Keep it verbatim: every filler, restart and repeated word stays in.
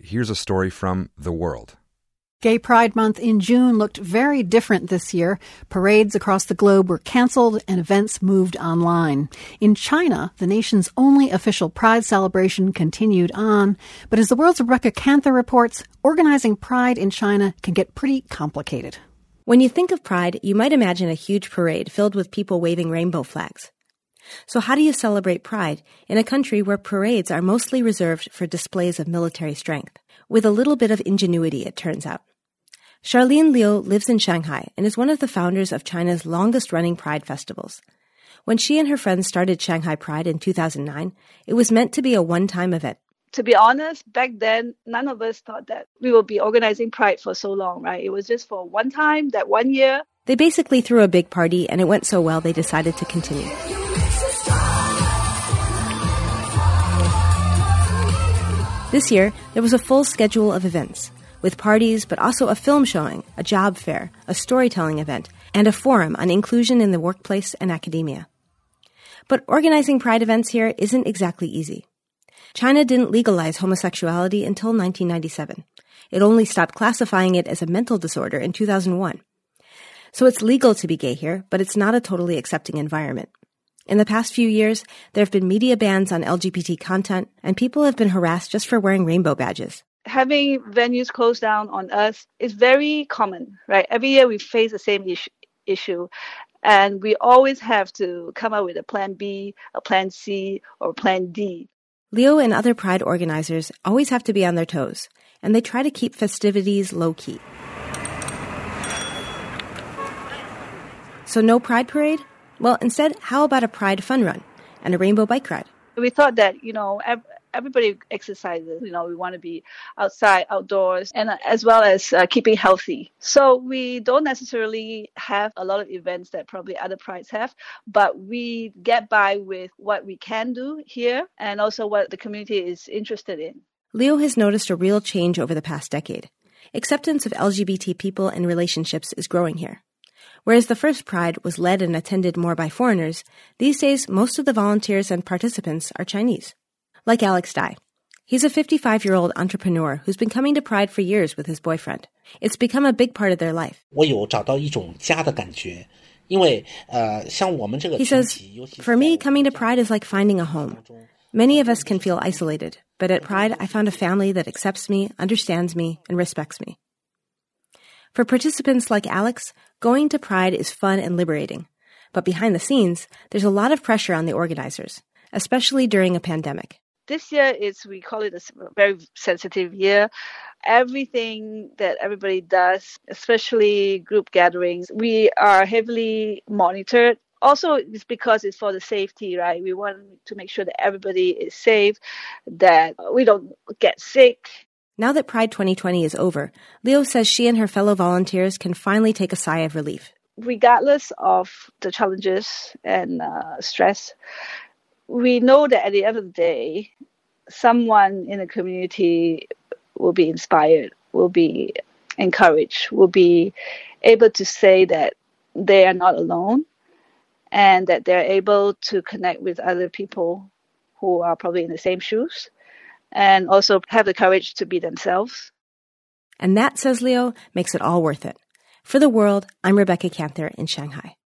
here's a story from The World. Gay Pride Month in June looked very different this year. Parades across the globe were canceled and events moved online. In China, the nation's only official Pride celebration continued on. But as The World's Rebecca Canther reports, organizing Pride in China can get pretty complicated. When you think of Pride, you might imagine a huge parade filled with people waving rainbow flags. So how do you celebrate Pride in a country where parades are mostly reserved for displays of military strength? With a little bit of ingenuity, it turns out. Charlene Liu lives in Shanghai and is one of the founders of China's longest-running Pride festivals. When she and her friends started Shanghai Pride in two thousand nine, it was meant to be a one-time event. To be honest, back then, none of us thought that we would be organizing Pride for so long, right? It was just for one time, that one year. They basically threw a big party, and it went so well they decided to continue. This year, there was a full schedule of events, with parties, but also a film showing, a job fair, a storytelling event, and a forum on inclusion in the workplace and academia. But organizing Pride events here isn't exactly easy. China didn't legalize homosexuality until nineteen ninety-seven. It only stopped classifying it as a mental disorder in two thousand one. So it's legal to be gay here, but it's not a totally accepting environment. In the past few years, there have been media bans on L G B T content, and people have been harassed just for wearing rainbow badges. Having venues closed down on us is very common, right? Every year we face the same issue, issue, and we always have to come up with a plan B, a plan C, or a plan D. Leo and other Pride organizers always have to be on their toes, and they try to keep festivities low-key. So no Pride parade? Well, instead, how about a Pride fun run and a rainbow bike ride? We thought that, you know, everybody exercises. You know, we want to be outside, outdoors, and uh, as well as uh, keeping healthy. So we don't necessarily have a lot of events that probably other prides have, but we get by with what we can do here and also what the community is interested in. Leo has noticed a real change over the past decade. Acceptance of L G B T people and relationships is growing here. Whereas the first Pride was led and attended more by foreigners, these days most of the volunteers and participants are Chinese. Like Alex Dai. He's a fifty-five-year-old entrepreneur who's been coming to Pride for years with his boyfriend. It's become a big part of their life. He says, for me, coming to Pride is like finding a home. Many of us can feel isolated, but at Pride I found a family that accepts me, understands me, and respects me. For participants like Alex, going to Pride is fun and liberating. But behind the scenes, there's a lot of pressure on the organizers, especially during a pandemic. This year is, we call it a very sensitive year. Everything that everybody does, especially group gatherings, we are heavily monitored. Also, it's because it's for the safety, right? We want to make sure that everybody is safe, that we don't get sick. Now that Pride twenty twenty is over, Leo says she and her fellow volunteers can finally take a sigh of relief. Regardless of the challenges and uh, stress, we know that at the end of the day, someone in the community will be inspired, will be encouraged, will be able to say that they are not alone and that they're able to connect with other people who are probably in the same shoes. And also have the courage to be themselves. And that, says Leo, makes it all worth it. For The World, I'm Rebecca Canther in Shanghai.